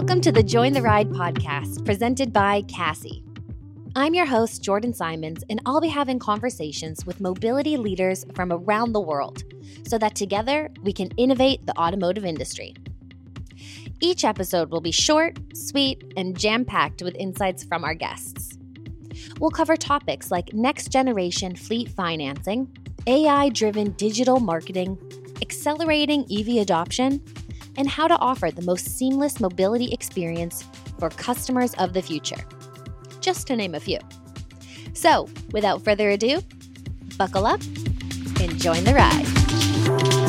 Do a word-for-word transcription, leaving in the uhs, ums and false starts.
Welcome to the Join the Ride podcast, presented by Cassie. I'm your host, Jordan Simons, and I'll be having conversations with mobility leaders from around the world so that together we can innovate the automotive industry. Each episode will be short, sweet, and jam-packed with insights from our guests. We'll cover topics like next-generation fleet financing, A I-driven digital marketing, accelerating E V adoption, and how to offer the most seamless mobility experience for customers of the future, just to name a few. So, without further ado, buckle up and join the ride.